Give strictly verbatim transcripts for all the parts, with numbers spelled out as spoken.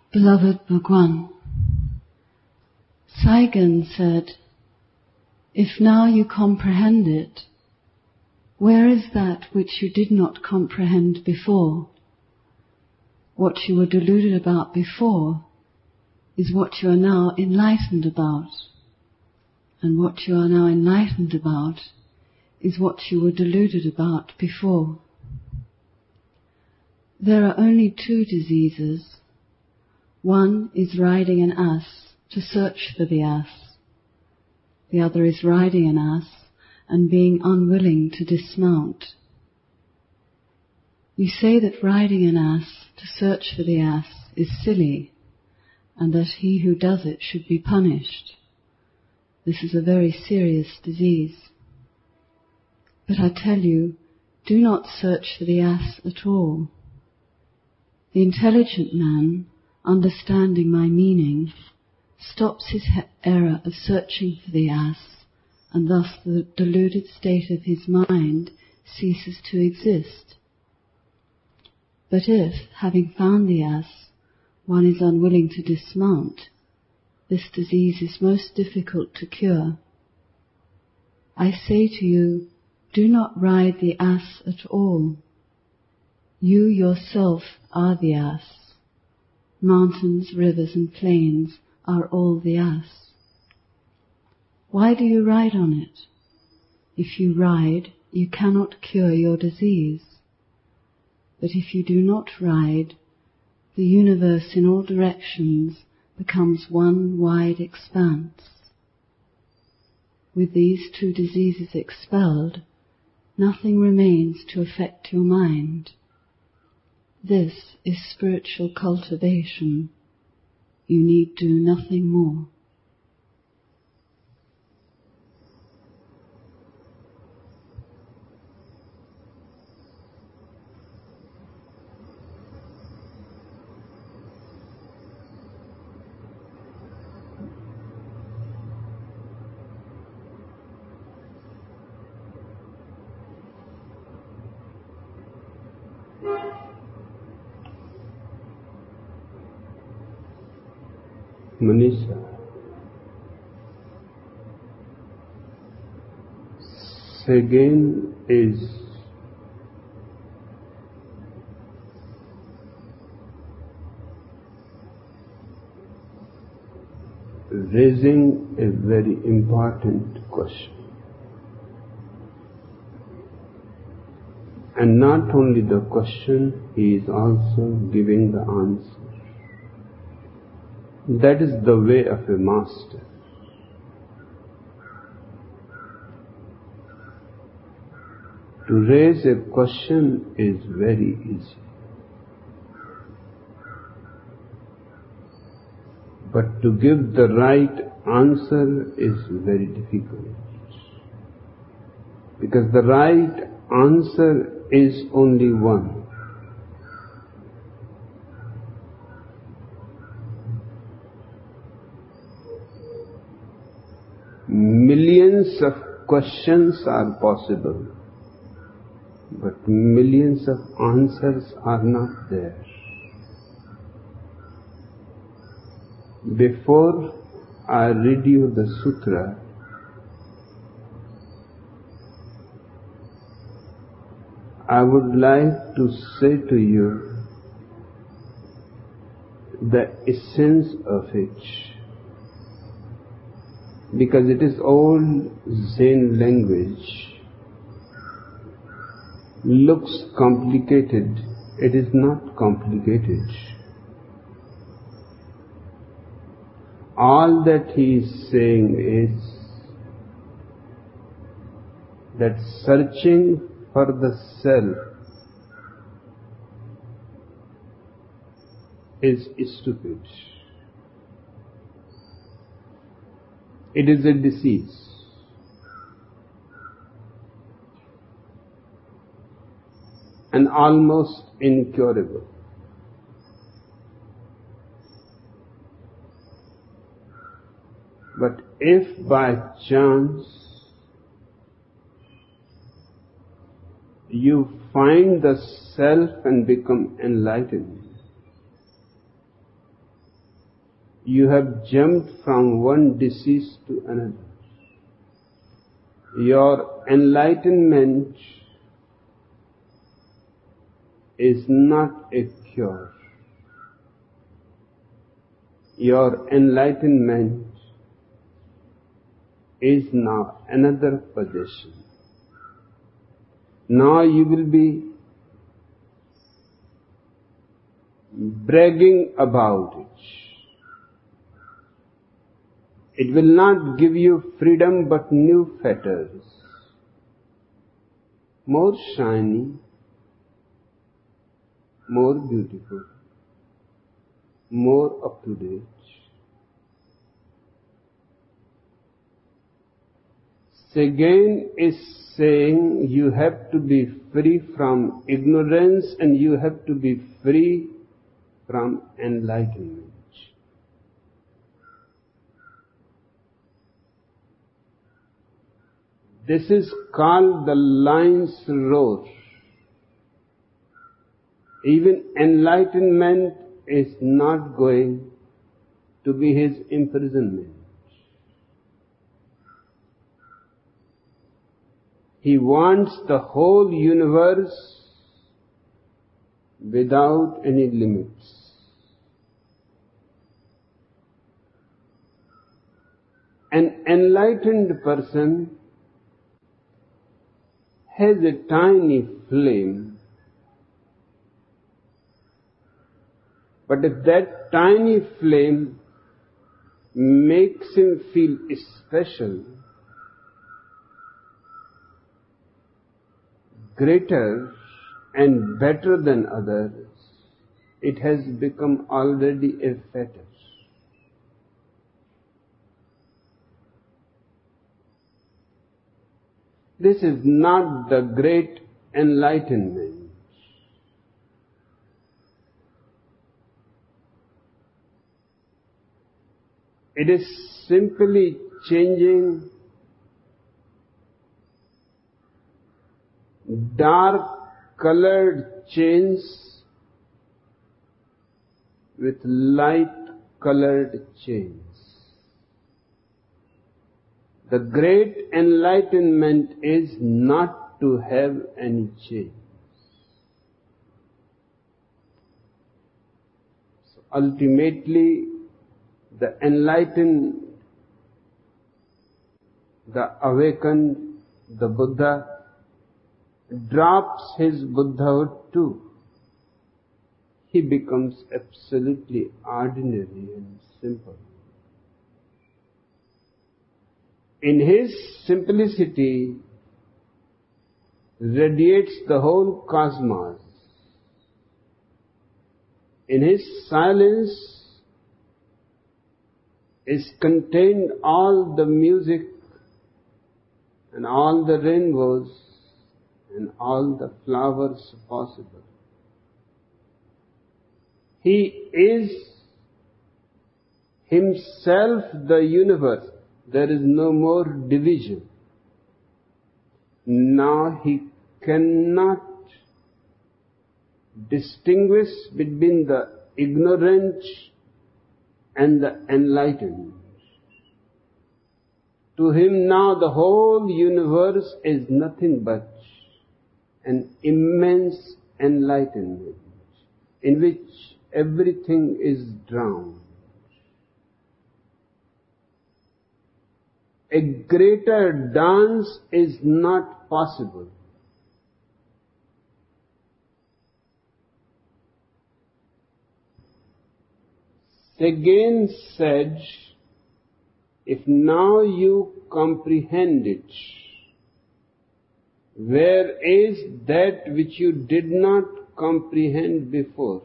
Beloved Bhagwan, Saigon said, if now you comprehend it, where is that which you did not comprehend before? What you were deluded about before is what you are now enlightened about, and what you are now enlightened about is what you were deluded about before. There are only two diseases. One is riding an ass to search for the ass. The other is riding an ass and being unwilling to dismount. You say that riding an ass to search for the ass is silly, and that he who does it should be punished. This is a very serious disease. But I tell you, do not search for the ass at all. The intelligent man, understanding my meaning, stops his he- error of searching for the ass, and thus the deluded state of his mind ceases to exist. But if, having found the ass, one is unwilling to dismount, this disease is most difficult to cure. I say to you, do not ride the ass at all. You yourself are the ass. Mountains, rivers and plains are all the ass. Why do you ride on it? If you ride, you cannot cure your disease. But if you do not ride, the universe in all directions becomes one wide expanse. With these two diseases expelled, nothing remains to affect your mind. This is spiritual cultivation. You need do nothing more. Manisha, Sagan is raising a very important question. And not only the question, he is also giving the answer. That is the way of a master. To raise a question is very easy. But to give the right answer is very difficult. Because the right answer is only one. Millions of questions are possible, but millions of answers are not there. Before I read you the sutra, I would like to say to you the essence of it. Because it is all Zen language, looks complicated, it is not complicated. All that he is saying is that searching for the self is stupid. It is a disease. And almost incurable. But if by chance you find the self and become enlightened, you have jumped from one disease to another. Your enlightenment is not a cure. Your enlightenment is now another possession. Now you will be bragging about it. It will not give you freedom but new fetters, more shiny, more beautiful, more up to date. Again is saying you have to be free from ignorance and you have to be free from enlightenment. This is called the lion's roar. Even enlightenment is not going to be his imprisonment. He wants the whole universe without any limits. An enlightened person has a tiny flame, but if that tiny flame makes him feel special, greater and better than others, it has become already a fetter. This is not the great enlightenment. It is simply changing dark colored chains with light colored chains. The great enlightenment is not to have any chains. So ultimately, the enlightened, the awakened, the Buddha drops his Buddhahood too. He becomes absolutely ordinary and simple. In his simplicity radiates the whole cosmos. In his silence is contained all the music and all the rainbows and all the flowers possible. He is himself the universe. There is no more division. Now he cannot distinguish between the ignorant and the enlightened. To him now the whole universe is nothing but an immense enlightenment in which everything is drowned. A greater dance is not possible. Again said, if now you comprehend it, where is that which you did not comprehend before?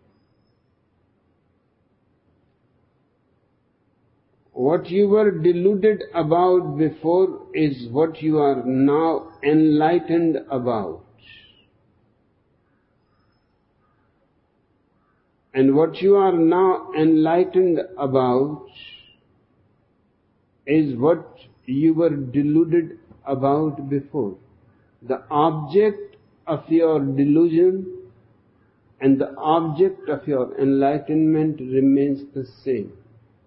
What you were deluded about before is what you are now enlightened about. And what you are now enlightened about is what you were deluded about before. The object of your delusion and the object of your enlightenment remains the same.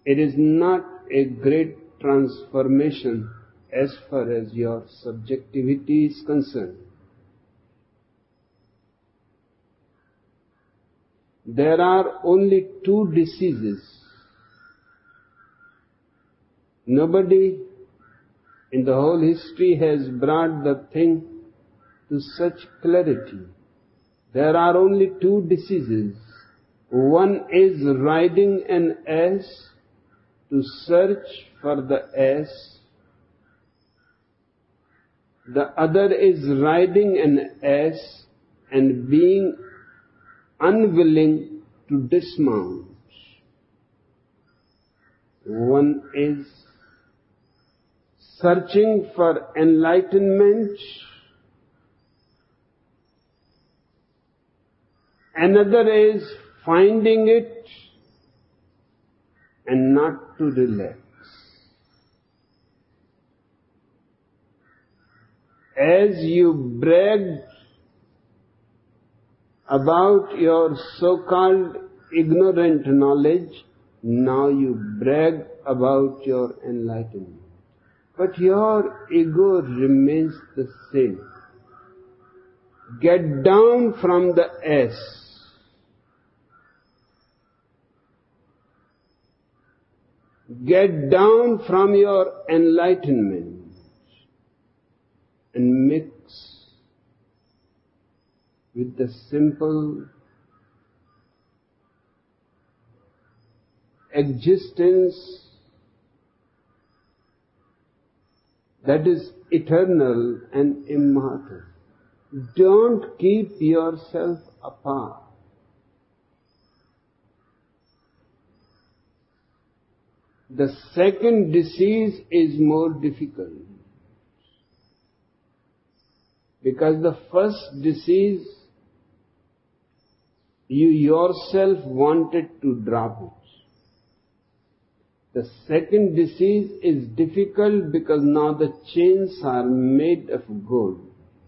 it is not a great transformation as far as your subjectivity is concerned. There are only two diseases. Nobody in the whole history has brought the thing to such clarity. There are only two diseases. One is riding an ass to search for the ass. The other is riding an ass and being unwilling to dismount. One is searching for enlightenment. Another is finding it and not to relax. As you brag about your so-called ignorant knowledge, now you brag about your enlightenment. But your ego remains the same. Get down from the ass. Get down from your enlightenment and mix with the simple existence that is eternal and immortal. Don't keep yourself apart. The second disease is more difficult, because the first disease you yourself wanted to drop it. The second disease is difficult because now the chains are made of gold.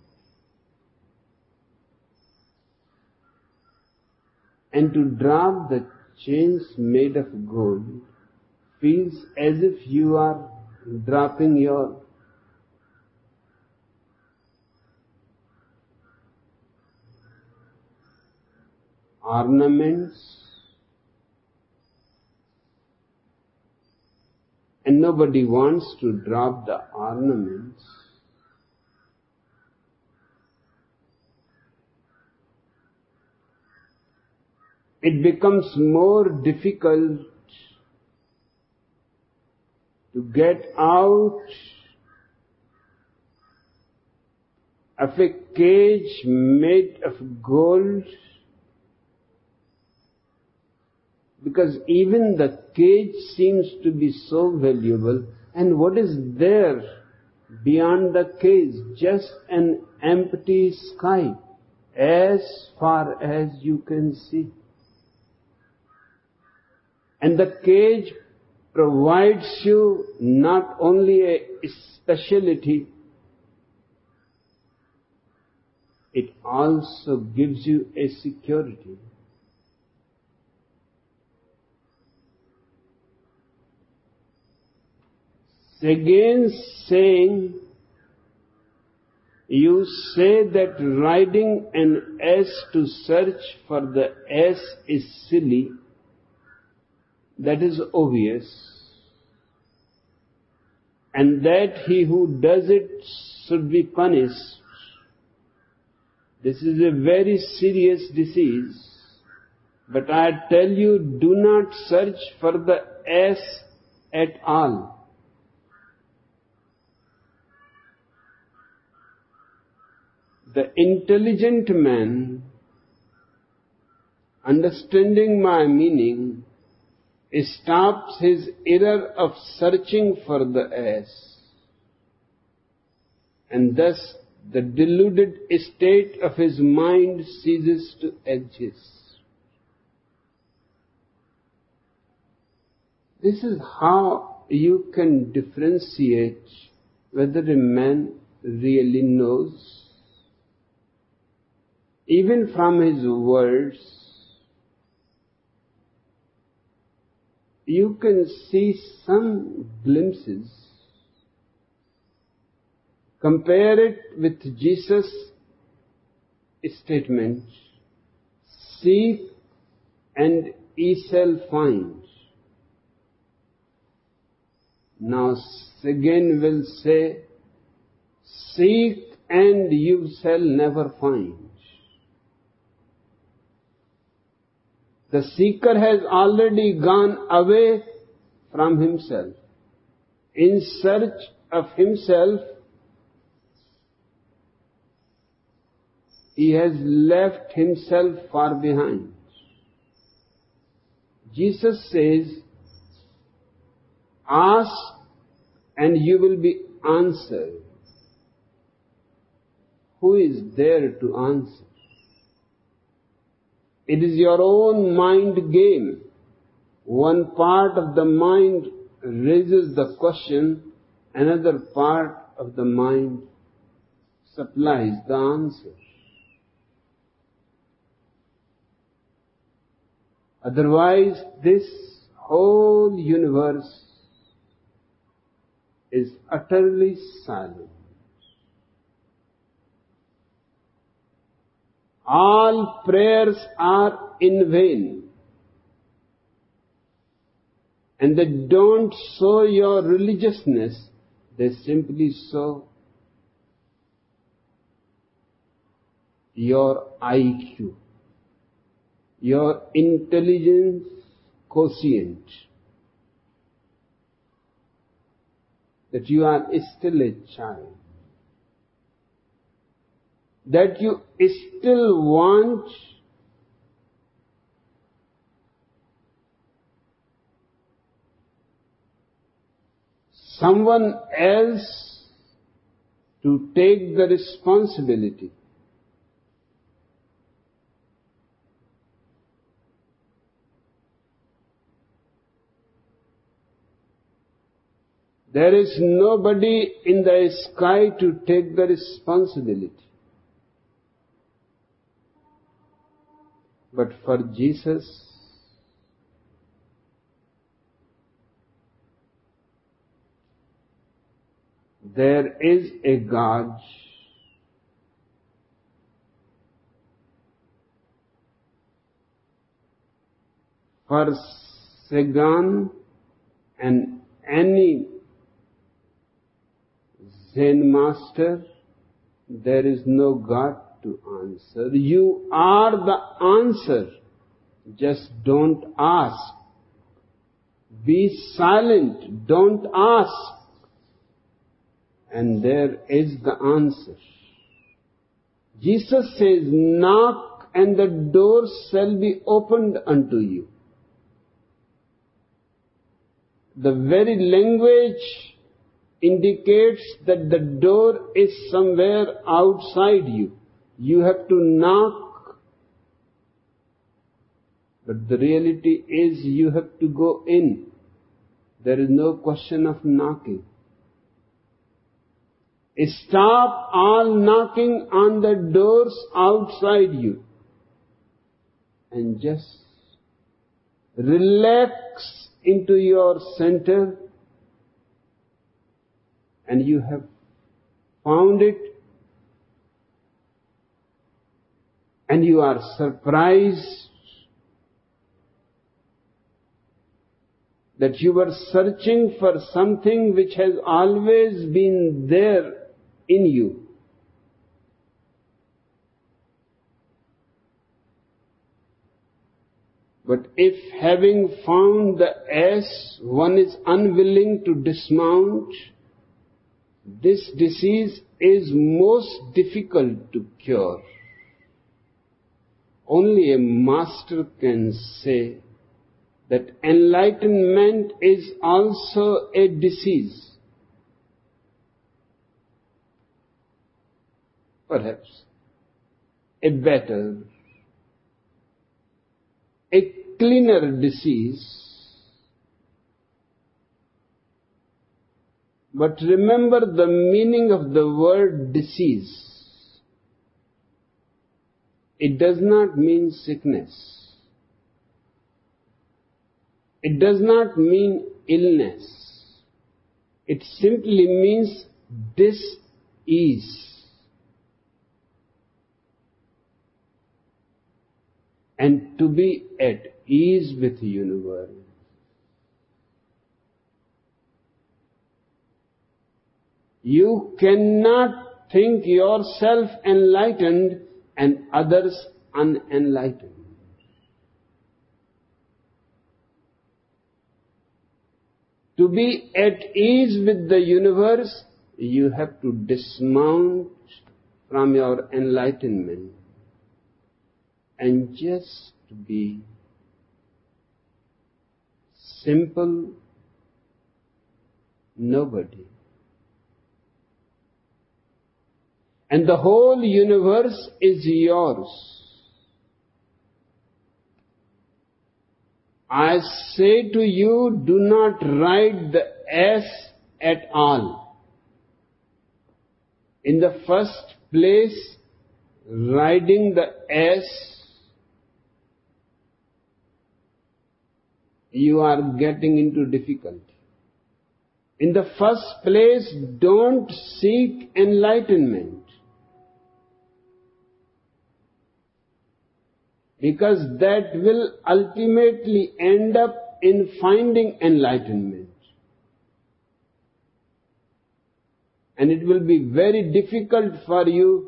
And to drop the chains made of gold feels as if you are dropping your ornaments, and nobody wants to drop the ornaments. It becomes more difficult to get out of a cage made of gold, because even the cage seems to be so valuable, and what is there beyond the cage? Just an empty sky as far as you can see. And the cage provides you not only a speciality, it also gives you a security. Again saying, you say that riding an ass to search for the ass is silly. That is obvious. And that he who does it should be punished. This is a very serious disease. But I tell you, do not search for the ass at all. The intelligent man, understanding my meaning, stops his error of searching for the ass, and thus the deluded state of his mind ceases to exist. This is how you can differentiate whether a man really knows, even from his words. you can see some glimpses. Compare it with Jesus' statement, seek and ye shall find. Now again will say, seek and you shall never find. The seeker has already gone away from himself. In search of himself, he has left himself far behind. Jesus says, ask and you will be answered. Who is there to answer? It is your own mind game. One part of the mind raises the question, another part of the mind supplies the answer. Otherwise, this whole universe is utterly silent. All prayers are in vain, and they don't show your religiousness, they simply show your I Q, your intelligence quotient, that you are still a child, that you still want someone else to take the responsibility. There is nobody in the sky to take the responsibility. But for Jesus, there is a God for Sagan and any Zen master. There is no God to answer. You are the answer. Just don't ask. Be silent. Don't ask. And there is the answer. Jesus says, knock and the door shall be opened unto you. The very language indicates that the door is somewhere outside you. You have to knock. But the reality is you have to go in. There is no question of knocking. Stop all knocking on the doors outside you and just relax into your center, and you have found it, and you are surprised that you were searching for something which has always been there in you. But if having found the ass, one is unwilling to dismount, this disease is most difficult to cure. Only a master can say that enlightenment is also a disease. Perhaps a better, a cleaner disease. But remember the meaning of the word disease. It does not mean sickness. It does not mean illness. It simply means dis-ease. And to be at ease with the universe. You cannot think yourself enlightened and others unenlightened. To be at ease with the universe, you have to dismount from your enlightenment and just be simple nobody. And the whole universe is yours. I say to you, do not ride the ass at all. In the first place, riding the ass, you are getting into difficulty. In the first place, don't seek enlightenment. Because that will ultimately end up in finding enlightenment. And it will be very difficult for you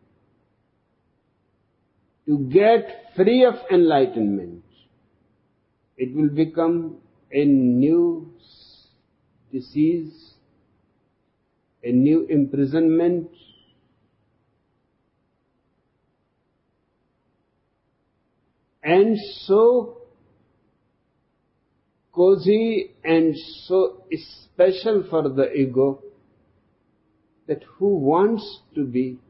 to get free of enlightenment. It will become a new disease, a new imprisonment. And so cozy and so special for the ego that who wants to be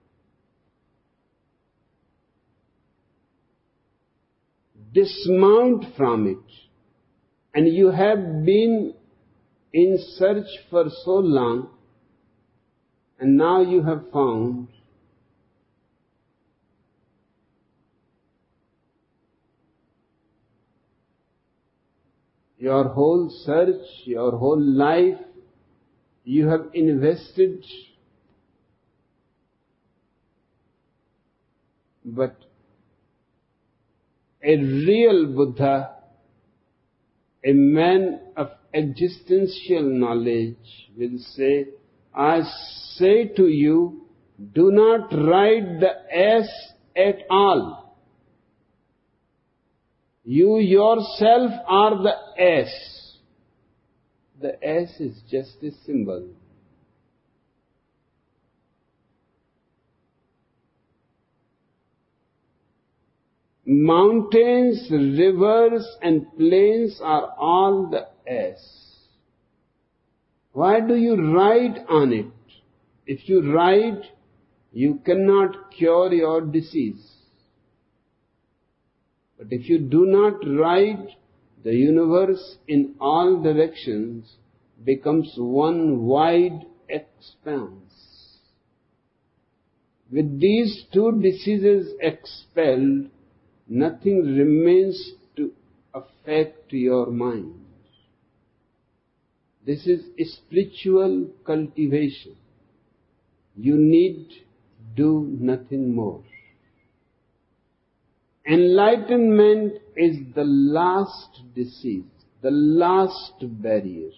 dismount from it. And you have been in search for so long, and now you have found your whole search, your whole life, you have invested, but a real Buddha, a man of existential knowledge, will say, I say to you, do not ride the ass at all. You yourself are the ass. The ass is just a symbol. Mountains, rivers, and plains are all the ass. Why do you ride on it? If you ride, you cannot cure your disease. But if you do not ride, the universe in all directions becomes one wide expanse. With these two diseases expelled, nothing remains to affect your mind. This is a spiritual cultivation. You need do nothing more. Enlightenment is the last disease, the last barrier.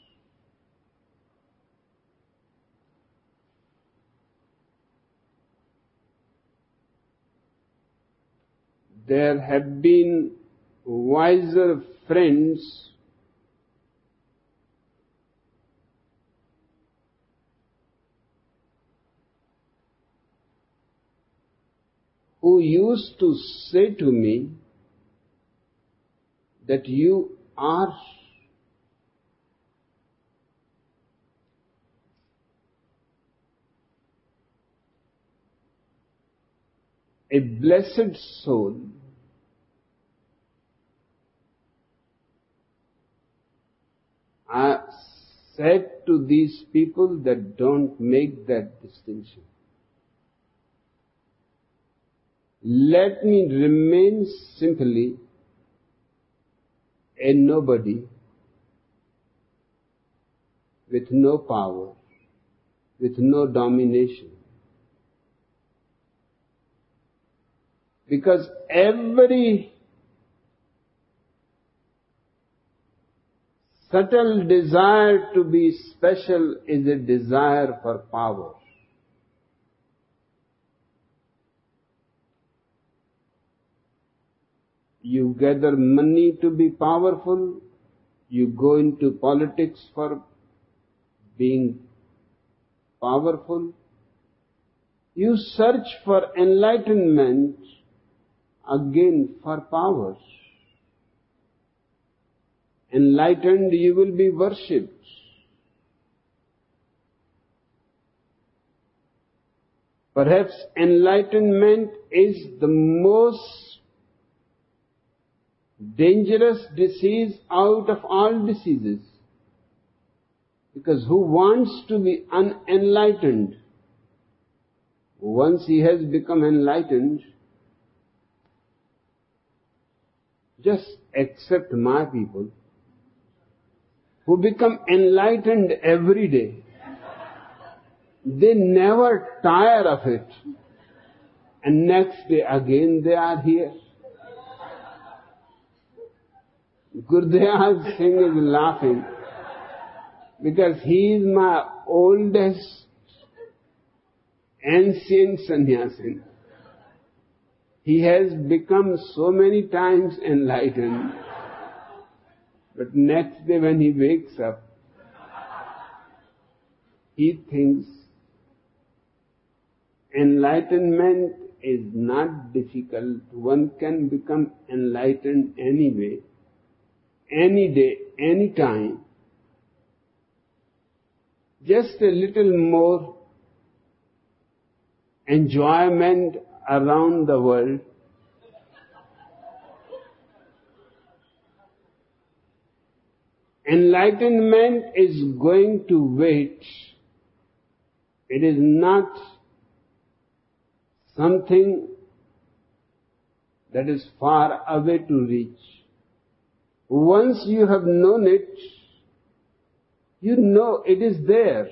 There have been wiser friends who used to say to me that you are a blessed soul I said to these people that don't make that distinction. Let me remain simply a nobody with no power, with no domination. Because every subtle desire to be special is a desire for power. You gather money to be powerful, you go into politics for being powerful, you search for enlightenment again for power. Enlightened, you will be worshipped. Perhaps enlightenment is the most dangerous disease out of all diseases. Because who wants to be unenlightened? Once he has become enlightened, just accept my people who become enlightened every day. They never tire of it. And next day again they are here. Gurdiyal Singh is laughing because he is my oldest ancient sannyasin. He has become so many times enlightened, but next day when he wakes up, he thinks enlightenment is not difficult. One can become enlightened anyway, any day, any time. Just a little more enjoyment around the world. Enlightenment is going to wait. It is not something that is far away to reach. Once you have known it, you know it is there.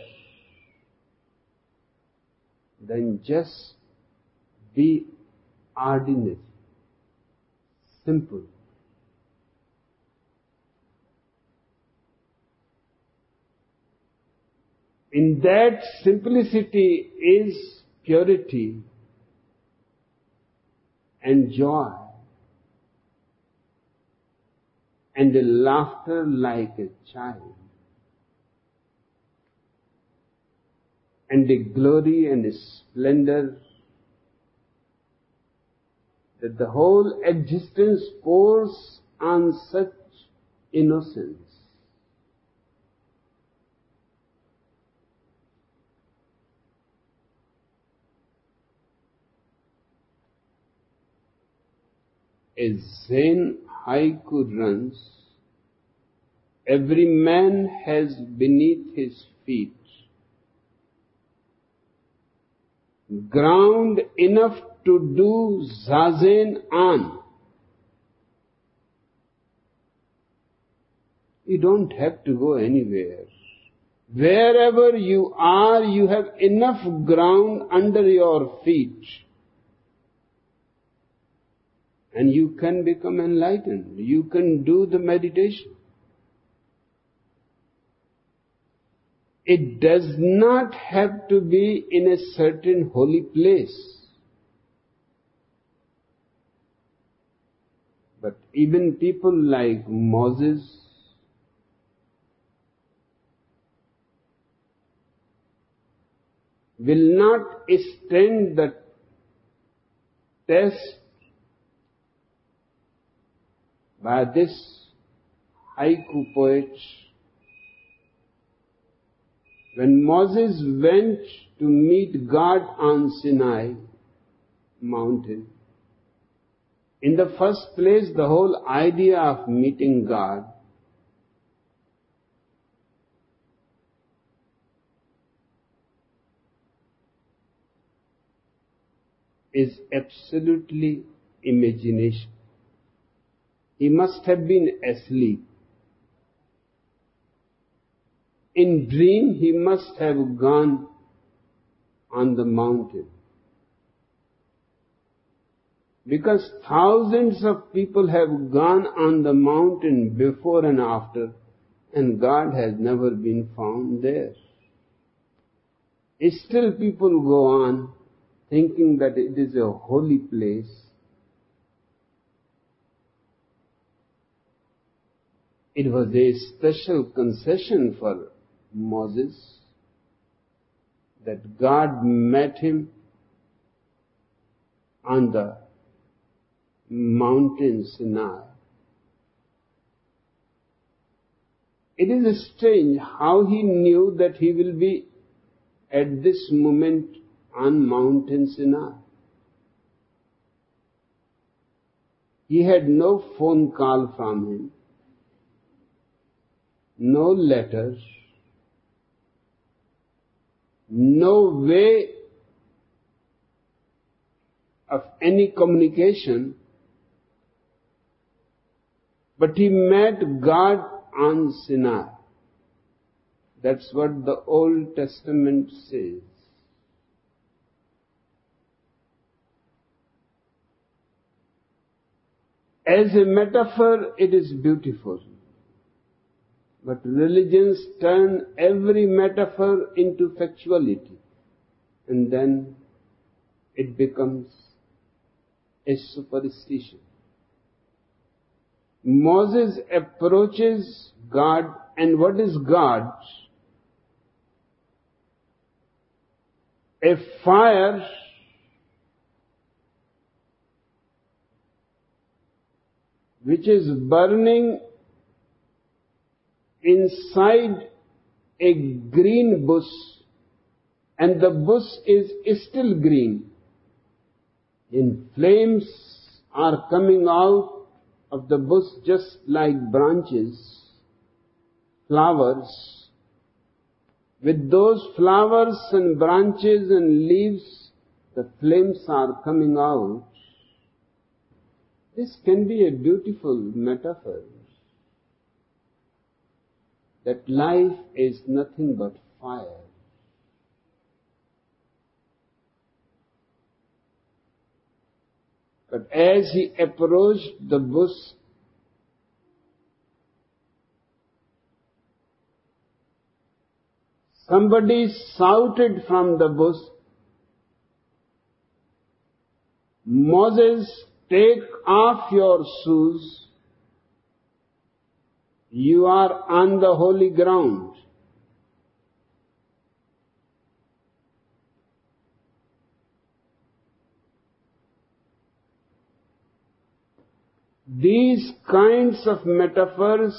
Then just be ordinary, simple. In that simplicity is purity and joy and a laughter like a child and a glory and a splendor that the whole existence pours on such innocence. A Zen haiku runs, every man has beneath his feet ground enough to do zazen on. You don't have to go anywhere. Wherever you are, you have enough ground under your feet. And you can become enlightened. You can do the meditation. It does not have to be in a certain holy place. But even people like Moses, will not stand the test by this haiku poet. When Moses went to meet God on Sinai mountain, in the first place, the whole idea of meeting God is absolutely imagination. He must have been asleep. In dream, he must have gone on the mountain. Because thousands of people have gone on the mountain before and after, and God has never been found there. Still people go on thinking that it is a holy place. It was a special concession for Moses that God met him on the mountain Sinai. It is strange how he knew that he will be at this moment on mountain Sinai. He had no phone call from him, no letters, no way of any communication, but he met God on Sinai. That's what the Old Testament says. As a metaphor, it is beautiful. But religions turn every metaphor into factuality, and then it becomes a superstition. Moses approaches God, and what is God? A fire which is burning inside a green bush, and the bush is still green. And flames are coming out of the bush just like branches, flowers. With those flowers and branches and leaves, the flames are coming out. This can be a beautiful metaphor. That life is nothing but fire. But as he approached the bush, somebody shouted from the bush, "Moses, take off your shoes. You are on the holy ground." These kinds of metaphors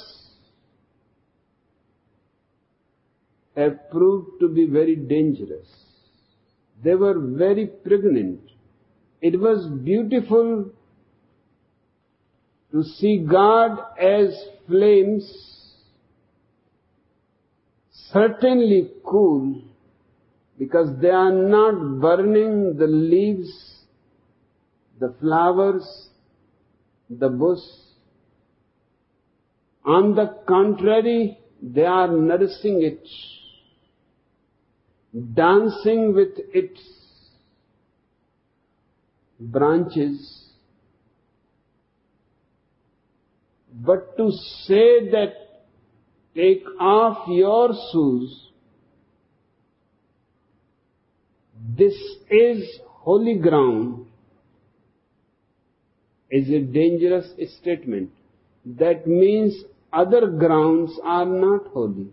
have proved to be very dangerous. They were very pregnant. It was beautiful to see God as flames, certainly cool, because they are not burning the leaves, the flowers, the bush. On the contrary, they are nourishing it, dancing with its branches. But to say that take off your shoes, this is holy ground, is a dangerous statement. That means other grounds are not holy.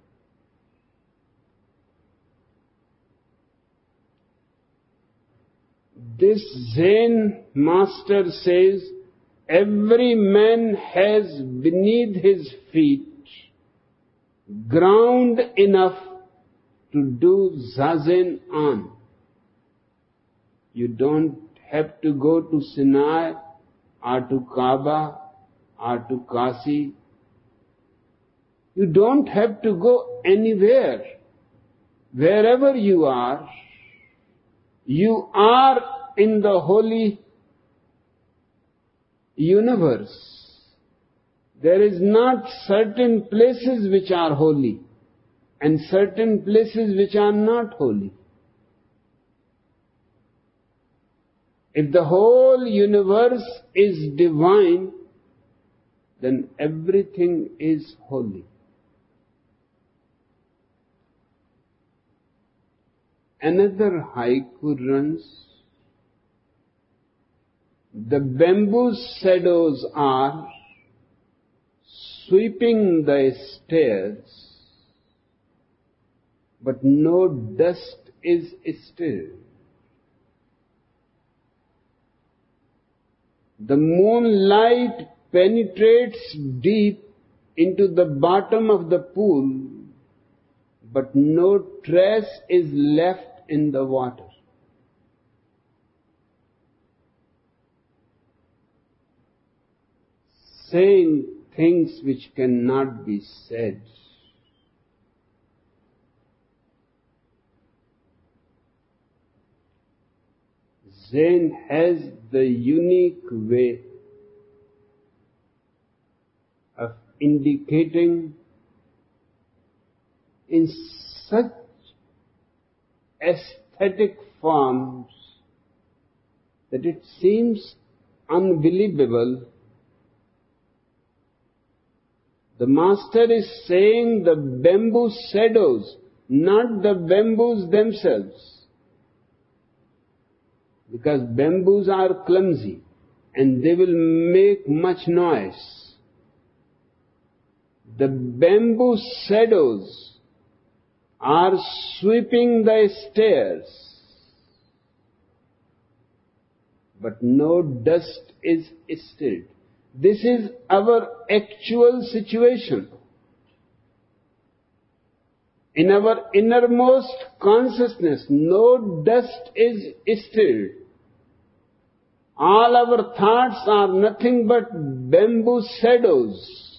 This Zen master says, every man has beneath his feet ground enough to do zazen on. You don't have to go to Sinai or to Kaaba or to Kasi. You don't have to go anywhere. Wherever you are, you are in the holy universe. There is not certain places which are holy and certain places which are not holy. If the whole universe is divine, then everything is holy. Another haiku runs, the bamboo shadows are sweeping the stairs, but no dust is stirred. The moonlight penetrates deep into the bottom of the pool, but no trace is left in the water. Saying things which cannot be said. Zen has the unique way of indicating in such aesthetic forms that it seems unbelievable. The master is saying the bamboo shadows, not the bamboos themselves. Because bamboos are clumsy and they will make much noise. The bamboo shadows are sweeping the stairs, but no dust is stirred. This is our actual situation. In our innermost consciousness, no dust is stirred. All our thoughts are nothing but bamboo shadows.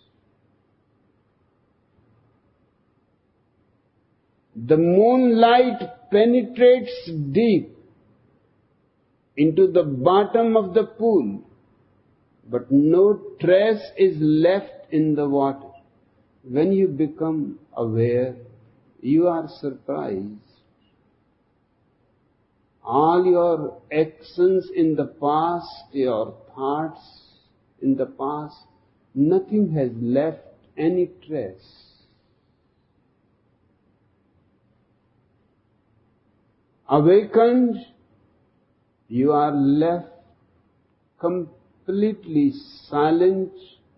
The moonlight penetrates deep into the bottom of the pool, but no trace is left in the water. When you become aware, you are surprised. All your actions in the past, your thoughts in the past, nothing has left any trace. Awakened, you are left completely silent,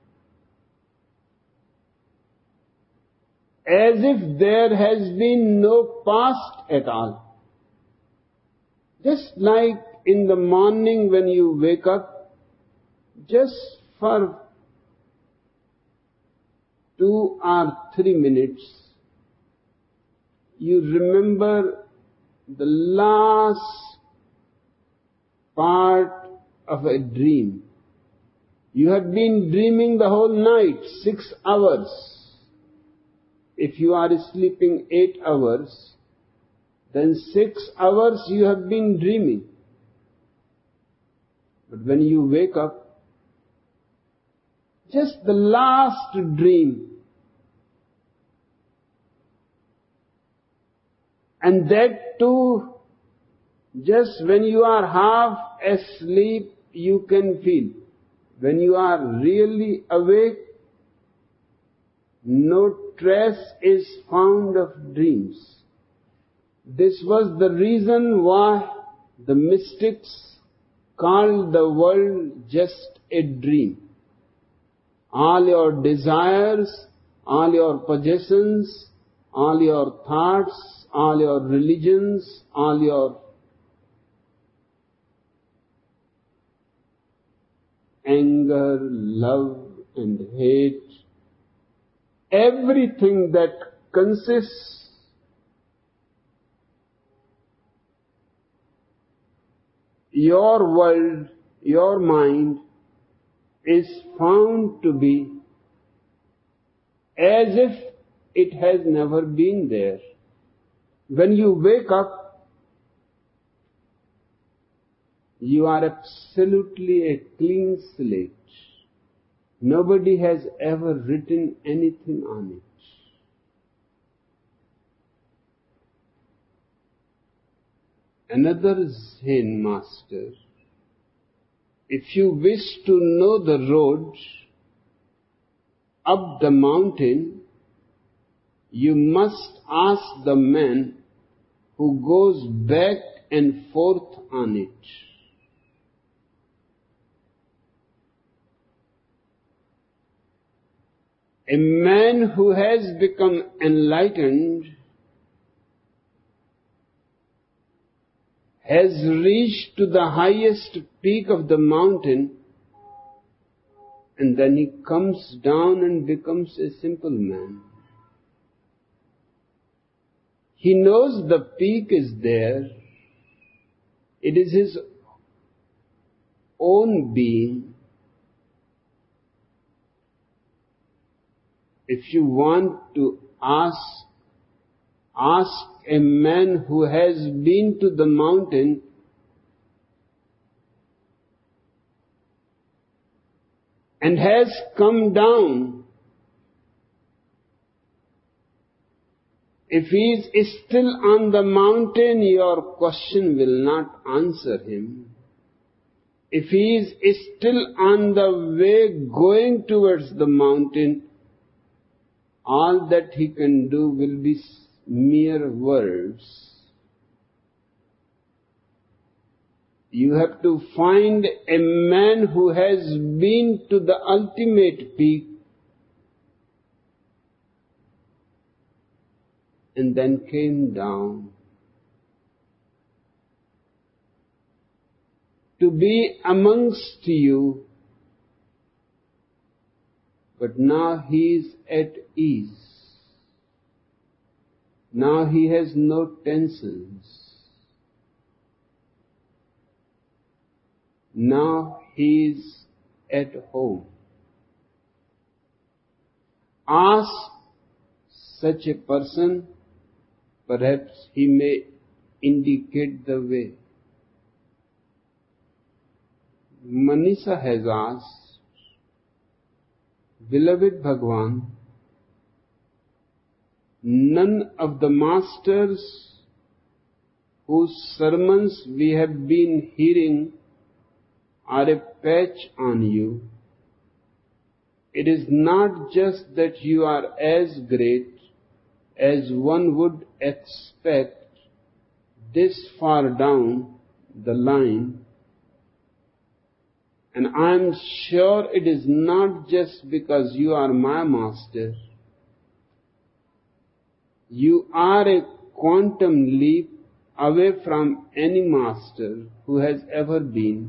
as if there has been no past at all. Just like in the morning when you wake up, just for two or three minutes, you remember the last part of a dream. You had been dreaming the whole night, six hours. If you are sleeping eight hours, then six hours you have been dreaming. But when you wake up, just the last dream, and that too, just when you are half asleep, you can feel. When you are really awake, no trace is found of dreams. This was the reason why the mystics called the world just a dream. All your desires, all your possessions, all your thoughts, all your religions, all your anger, love and hate, everything that consists your world, your mind, is found to be as if it has never been there. When you wake up, you are absolutely a clean slate. Nobody has ever written anything on it. Another Zen master, if you wish to know the road up the mountain, you must ask the man who goes back and forth on it. A man who has become enlightened has reached to the highest peak of the mountain, and then he comes down and becomes a simple man. He knows the peak is there. It is his own being. If you want to ask, ask a man who has been to the mountain and has come down. If he is still on the mountain, your question will not answer him. If he is still on the way going towards the mountain, all that he can do will be mere words. You have to find a man who has been to the ultimate peak and then came down to be amongst you, but now he is at ease. Now he has no tensions. Now he is at home. Ask such a person, perhaps he may indicate the way. Manisha has asked, Beloved Bhagwan, none of the masters whose sermons we have been hearing are a patch on you. It is not just that you are as great as one would expect this far down the line, and I am sure it is not just because you are my master. You are a quantum leap away from any master who has ever been.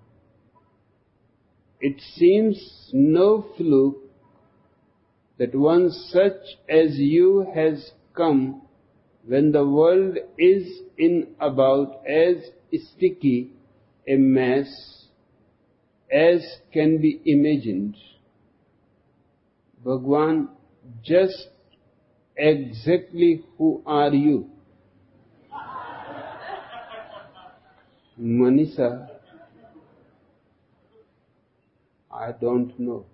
It seems no fluke that one such as you has come when the world is in about as sticky a mess as can be imagined. Bhagwan, just exactly who are you? Manisha, I don't know.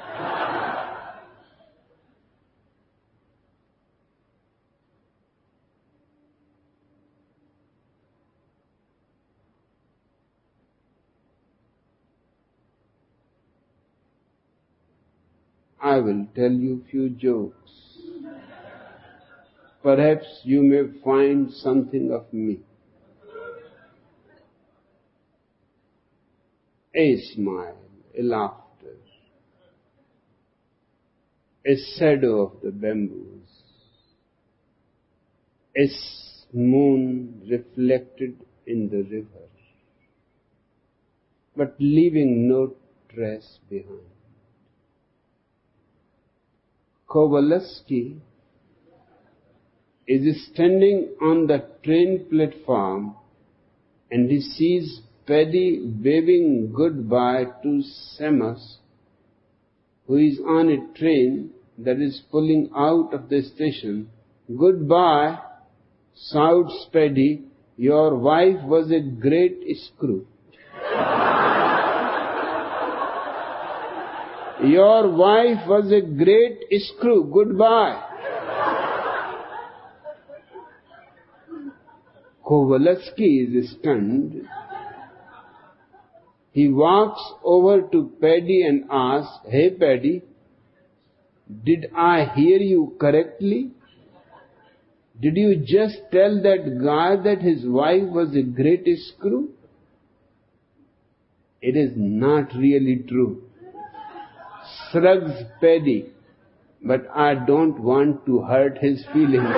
I will tell you few jokes. Perhaps you may find something of me. A smile, a laughter, a shadow of the bamboos, a moon reflected in the river, but leaving no trace behind. Kowalski is standing on the train platform and he sees Paddy waving goodbye to Seamus, who is on a train that is pulling out of the station. Goodbye, shouts Paddy, your wife was a great screw. Your wife was a great screw. Goodbye. Kowalski is stunned. He walks over to Paddy and asks, "Hey Paddy, did I hear you correctly? Did you just tell that guy that his wife was a great screw?" "It is not really true," shrugs Paddy, "but I don't want to hurt his feelings."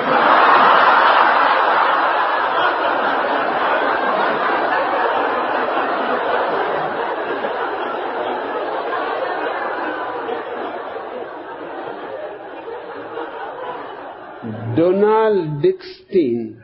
Donald Dickstein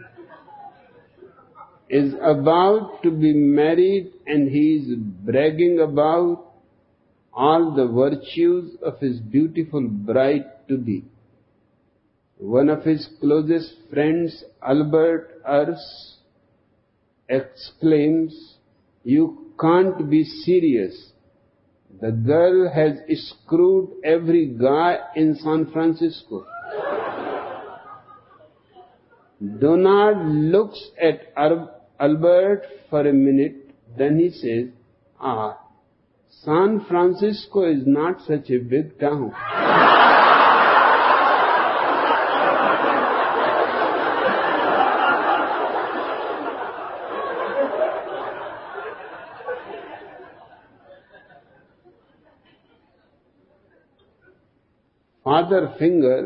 is about to be married and he is bragging about all the virtues of his beautiful bride-to-be. One of his closest friends, Albert Urs, exclaims, "You can't be serious. The girl has screwed every guy in San Francisco." Donald looks at Albert for a minute, then he says, "Ah, San Francisco is not such a big town." Father Finger,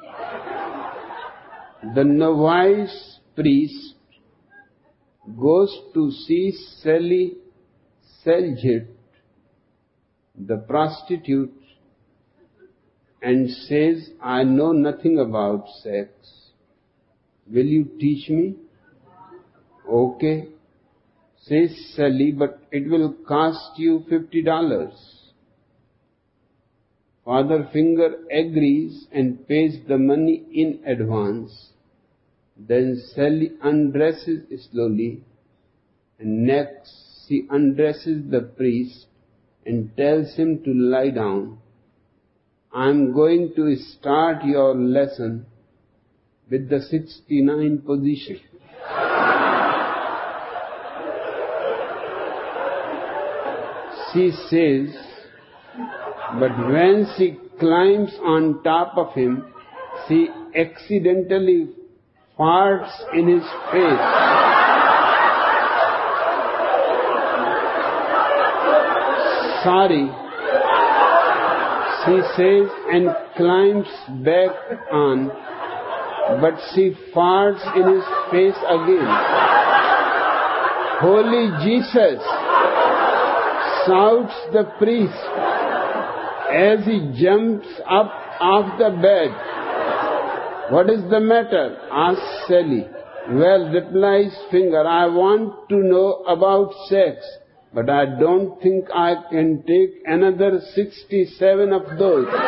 the novice priest, goes to see Sally Seljet, the prostitute, and says, "I know nothing about sex. Will you teach me?" "Okay," says Sally, "but it will cost you fifty dollars. Father Finger agrees and pays the money in advance. Then Sally undresses slowly, and next she undresses the priest and tells him to lie down. "I'm going to start your lesson with the sixty-nine position." She says, but when she climbs on top of him, she accidentally farts in his face. "Sorry," she says and climbs back on, but she farts in his face again. "Holy Jesus!" shouts the priest as he jumps up off the bed. "What is the matter?" asks Sally. "Well," replies Finger, "I want to know about sex, but I don't think I can take another sixty-seven of those."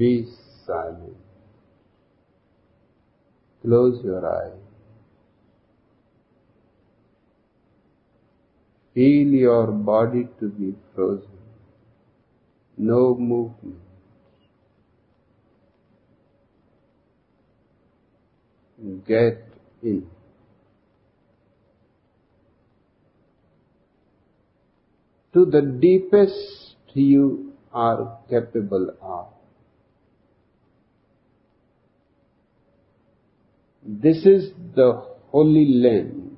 Be silent. Close your eyes. Feel your body to be frozen. No movement. Get in. To the deepest you are capable of. This is the Holy Land.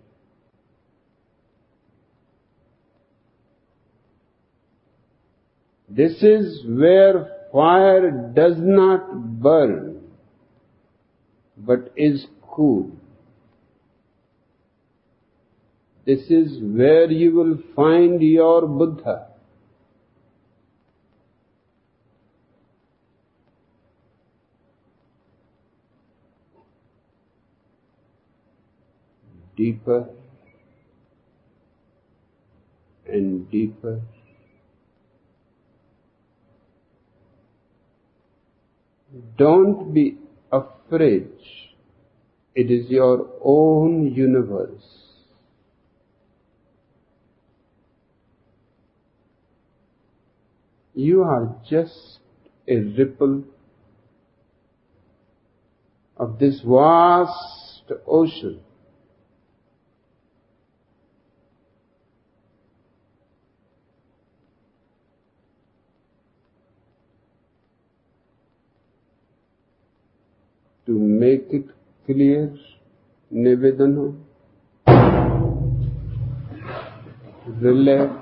This is where fire does not burn, but is cool. This is where you will find your Buddha. Deeper and deeper. Don't be afraid. It is your own universe. You are just a ripple of this vast ocean. To make it clear, Nivedana, relax,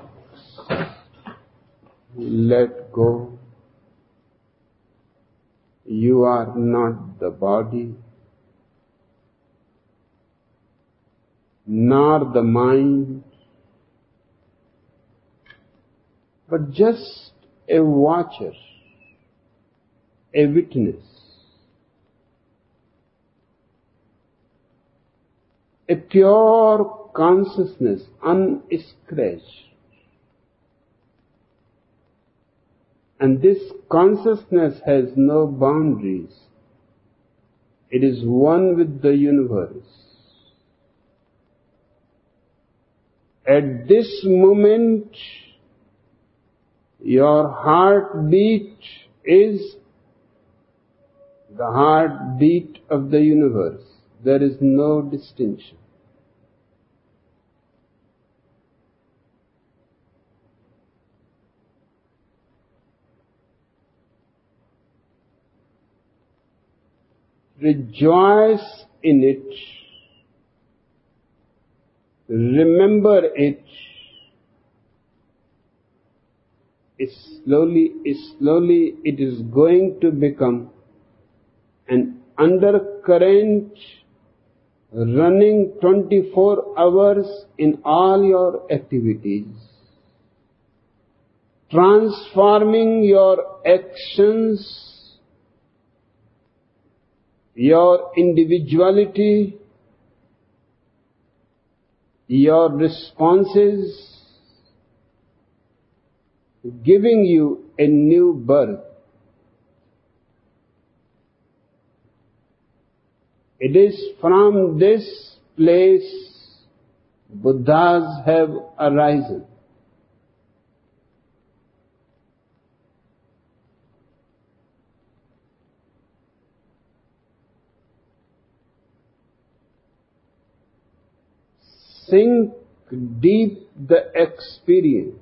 let go. You are not the body, nor the mind, but just a watcher, a witness. A pure consciousness, unscratched. And this consciousness has no boundaries. It is one with the universe. At this moment, your heartbeat is the heartbeat of the universe. There is no distinction. Rejoice in it. Remember it. It's slowly, it's slowly, it is going to become an undercurrent running twenty-four hours in all your activities, transforming your actions, your individuality, your responses, giving you a new birth. It is from this place Buddhas have arisen. Sink deep the experience.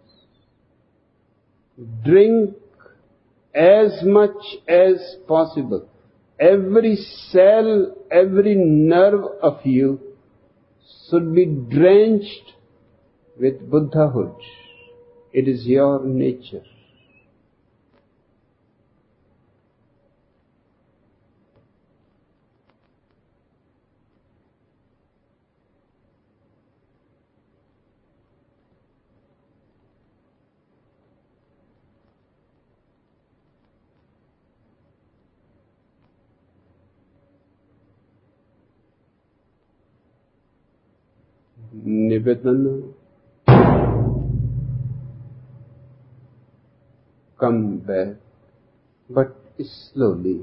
Drink as much as possible. Every cell, every nerve of you should be drenched with Buddhahood. It is your nature. Nivedana, come back but slowly,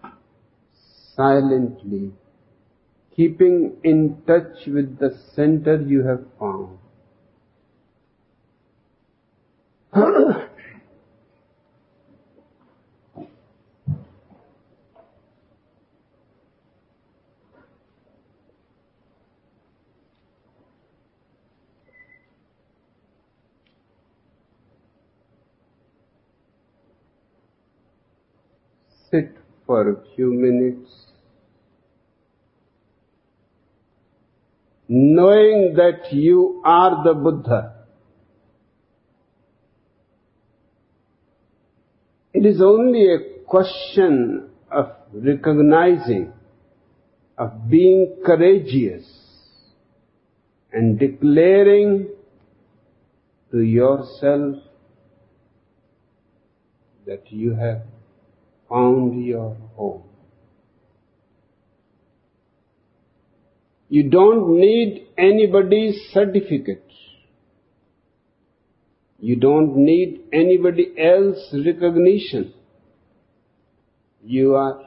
silently, keeping in touch with the center you have found. Sit for a few minutes, knowing that you are the Buddha. It is only a question of recognizing, of being courageous and declaring to yourself that you have found your home. You don't need anybody's certificate. You don't need anybody else's recognition. You are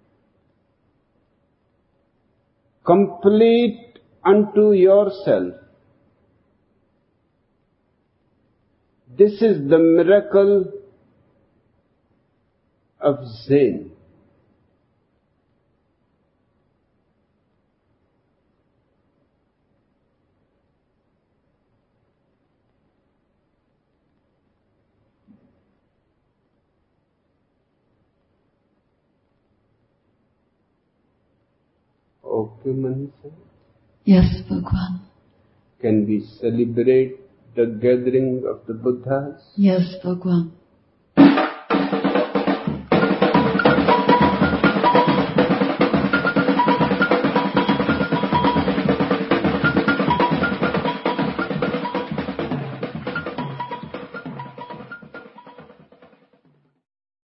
complete unto yourself. This is the miracle of Zen. Okay, Manisha? Yes, Bhagwan. Can we celebrate the gathering of the Buddhas? Yes, Bhagwan.